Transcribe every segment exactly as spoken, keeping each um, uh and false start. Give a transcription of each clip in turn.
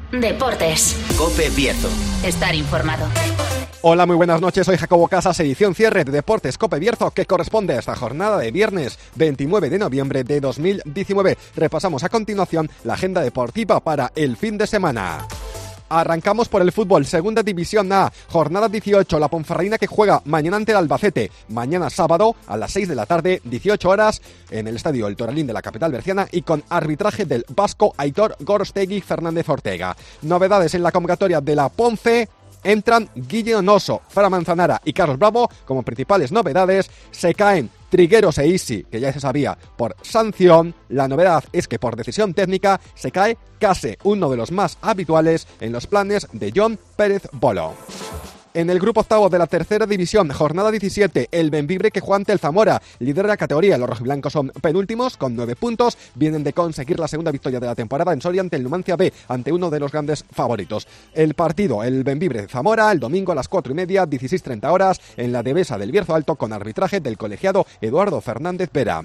Deportes. COPE Bierzo. Estar informado. Hola, muy buenas noches, soy Jacobo Casas, edición cierre de Deportes COPE Bierzo, que corresponde a esta jornada de viernes veintinueve de noviembre de dos mil diecinueve. Repasamos a continuación la agenda deportiva para el fin de semana. Arrancamos por el fútbol, segunda división A, jornada dieciocho, la Ponferradina que juega mañana ante el Albacete, mañana sábado a las seis de la tarde, dieciocho horas, en el estadio El Toralín de la capital berciana y con arbitraje del vasco Aitor Gorostegui Fernández Ortega. Novedades en la convocatoria de la Ponce. Entran Guille Onoso, Fra Manzanara y Carlos Bravo como principales novedades. Se caen Trigueros e Isi, que ya se sabía, por sanción. La novedad es que por decisión técnica se cae Case, uno de los más habituales en los planes de John Pérez Bolo. En el grupo octavo de la tercera división, jornada diecisiete, el Bembibre que juega ante el Zamora, líder de la categoría. Los rojiblancos son penúltimos con nueve puntos, vienen de conseguir la segunda victoria de la temporada en Soria ante el Numancia B, ante uno de los grandes favoritos. El partido, el Bembibre-Zamora, el domingo a las cuatro y media, dieciséis treinta horas, en la Devesa del Bierzo Alto con arbitraje del colegiado Eduardo Fernández Vera.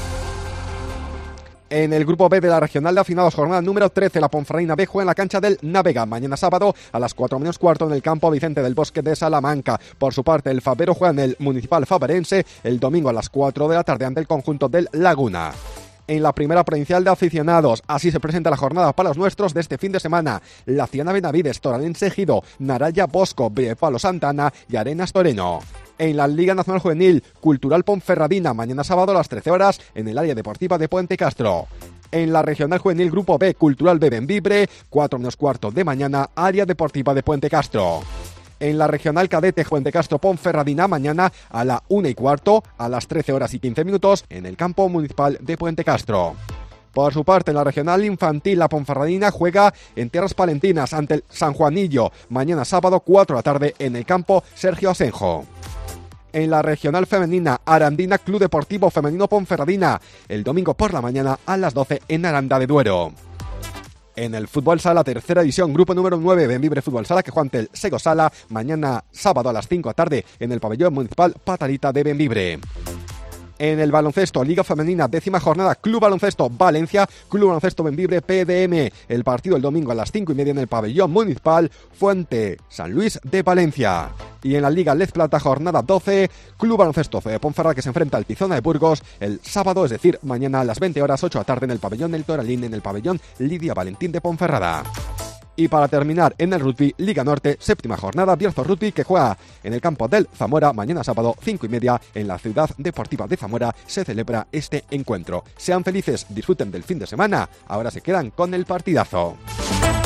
En el grupo B de la regional de afinados, jornada número trece, la Ponferradina B juega en la cancha del Navega, mañana sábado a las cuatro menos cuarto en el campo Vicente del Bosque de Salamanca. Por su parte, el Fabero juega en el Municipal Faberense el domingo a las cuatro de la tarde ante el conjunto del Laguna. En la primera provincial de aficionados, así se presenta la jornada para los nuestros de este fin de semana. La Ciana Benavides, Toralense Ejido, Naraya Bosco, Palo Santana y Arenas Toreno. En la Liga Nacional Juvenil, Cultural Ponferradina, mañana sábado a las trece horas en el área deportiva de Puente Castro. En la Regional Juvenil Grupo B, Cultural B Bembibre, cuatro menos cuarto de mañana, área deportiva de Puente Castro. En la Regional Cadete Puente Castro Ponferradina, mañana a la una y cuarto, a las trece horas y quince minutos, en el campo municipal de Puente Castro. Por su parte, en la Regional Infantil, la Ponferradina juega en Tierras Palentinas ante el San Juanillo, mañana sábado, cuatro de la tarde, en el campo Sergio Asenjo. En la Regional Femenina, Arandina Club Deportivo Femenino Ponferradina, el domingo por la mañana a las doce en Aranda de Duero. En el Fútbol Sala, tercera división, grupo número nueve, Bembibre Fútbol Sala, que juega ante el Sego Sala, mañana sábado a las cinco de la tarde en el pabellón municipal Patarita de Bembibre. En el baloncesto, Liga Femenina, décima jornada, Club Baloncesto Valencia, Club Baloncesto Bembibre P D M. El partido el domingo a las cinco y media en el pabellón municipal Fuente San Luis de Valencia. Y en la Liga Lez Plata, jornada doce, Club Baloncesto de Ponferrada que se enfrenta al Tizona de Burgos el sábado, es decir, mañana a las veinte horas, ocho de la tarde en el pabellón del Toralín, en el pabellón Lidia Valentín de Ponferrada. Y para terminar, en el rugby, Liga Norte, séptima jornada, Bierzo Rugby, que juega en el campo del Zamora, mañana sábado, cinco y media, en la ciudad deportiva de Zamora, se celebra este encuentro. Sean felices, disfruten del fin de semana, ahora se quedan con el partidazo.